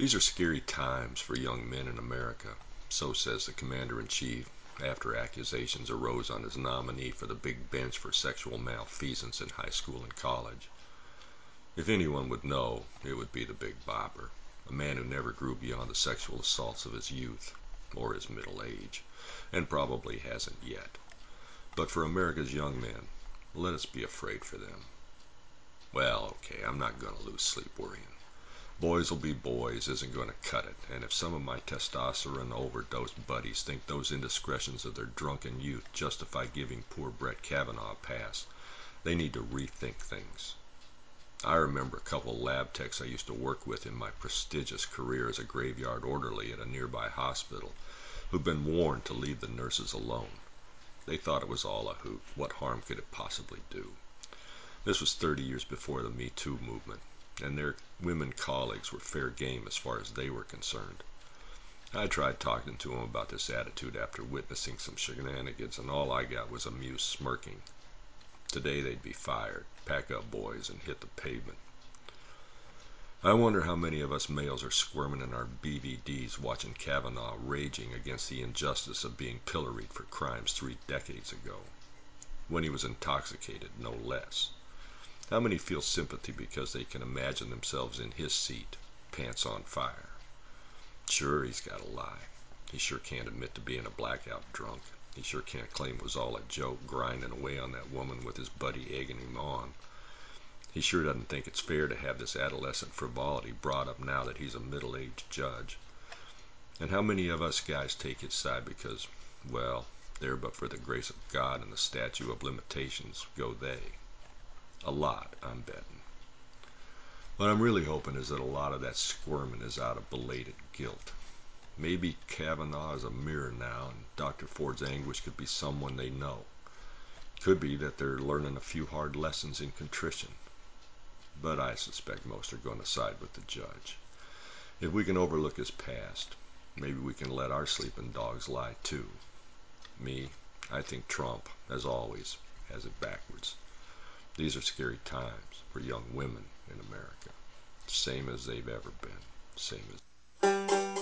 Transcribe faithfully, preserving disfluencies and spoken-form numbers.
These are scary times for young men in America, so says the Commander-in-Chief after accusations arose on his nominee for the big bench for sexual malfeasance in high school and college. If anyone would know, it would be the Big Bopper, a man who never grew beyond the sexual assaults of his youth or his middle age, and probably hasn't yet. But for America's young men, let us be afraid for them. Well, okay, I'm not going to lose sleep worrying. Boys will be boys isn't going to cut it, and if some of my testosterone overdosed buddies think those indiscretions of their drunken youth justify giving poor Brett Kavanaugh a pass, they need to rethink things. I remember a couple of lab techs I used to work with in my prestigious career as a graveyard orderly at a nearby hospital who'd been warned to leave the nurses alone. They thought it was all a hoot. What harm could it possibly do? This was thirty years before the Me Too movement, and their women colleagues were fair game as far as they were concerned. I tried talking to them about this attitude after witnessing some shenanigans, and all I got was amused smirking. Today they'd be fired. Pack up, boys, and hit the pavement. I wonder how many of us males are squirming in our B V Ds watching Kavanaugh raging against the injustice of being pilloried for crimes three decades ago, when he was intoxicated, no less. How many feel sympathy because they can imagine themselves in his seat, pants on fire? Sure, he's got to lie. He sure can't admit to being a blackout drunk. He sure can't claim it was all a joke, grinding away on that woman with his buddy egging him on. He sure doesn't think it's fair to have this adolescent frivolity brought up now that he's a middle-aged judge. And how many of us guys take his side because, well, there but for the grace of God and the statute of limitations go they. A lot, I'm betting. What I'm really hoping is that a lot of that squirming is out of belated guilt. Maybe Kavanaugh is a mirror now, and Doctor Ford's anguish could be someone they know. Could be that they're learning a few hard lessons in contrition. But I suspect most are going to side with the judge. If we can overlook his past, maybe we can let our sleeping dogs lie too. Me, I think Trump, as always, has it backwards. These are scary times for young women in America. Same as they've ever been. Same as